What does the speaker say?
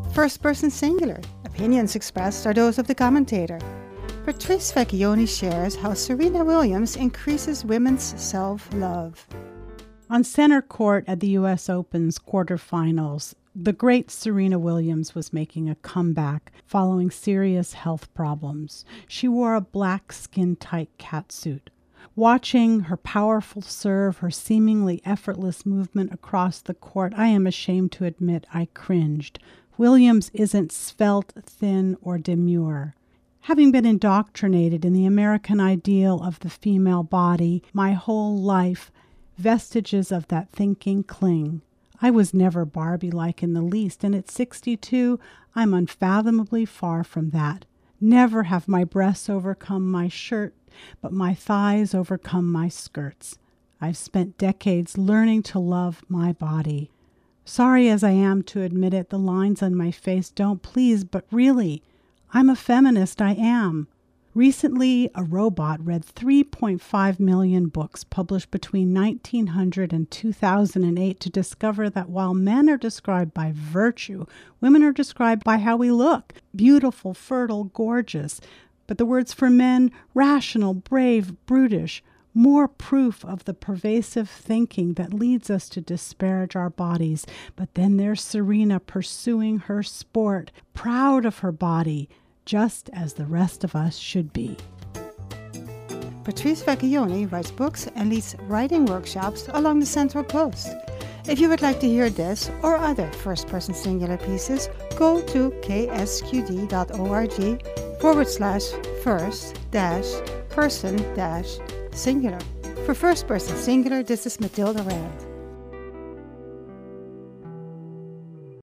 First person singular. Opinions expressed are those of the commentator. Patrice Vecchione shares how Serena Williams increases women's self-love. On center court at the U.S. Open's quarterfinals, the great Serena Williams was making a comeback following serious health problems. She wore a black skin-tight catsuit. Watching her powerful serve, her seemingly effortless movement across the court, I am ashamed to admit I cringed. Williams isn't svelte, thin, or demure. Having been indoctrinated in the American ideal of the female body my whole life, vestiges of that thinking cling. I was never Barbie-like in the least, and at 62, I'm unfathomably far from that. Never have my breasts overcome my shirt, but my thighs overcome my skirts. I've spent decades learning to love my body. Sorry as I am to admit it, the lines on my face don't please, but really, I'm a feminist, I am. Recently, a robot read 3.5 million books published between 1900 and 2008 to discover that while men are described by virtue, women are described by how we look, beautiful, fertile, gorgeous. But the words for men, rational, brave, brutish, more proof of the pervasive thinking that leads us to disparage our bodies. But then there's Serena pursuing her sport, proud of her body, just as the rest of us should be. Patrice Vecchione writes books and leads writing workshops along the Central Coast. If you would like to hear this or other first-person singular pieces, go to ksqd.org/first-person-singular. For first-person singular, this is Matilda Rand.